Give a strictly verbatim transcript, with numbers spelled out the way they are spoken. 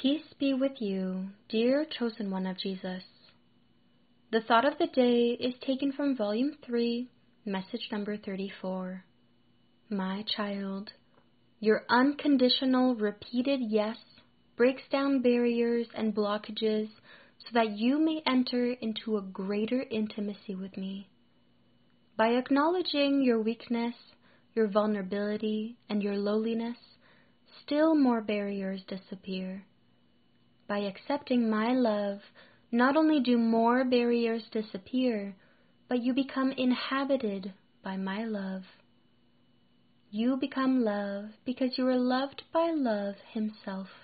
Peace be with you, dear chosen one of Jesus. The thought of the day is taken from Volume three, Message number thirty-four. My child, your unconditional, repeated yes breaks down barriers and blockages so that you may enter into a greater intimacy with me. By acknowledging your weakness, your vulnerability, and your lowliness, still more barriers disappear. By accepting my love, not only do more barriers disappear, but you become inhabited by my love. You become love because you are loved by love himself.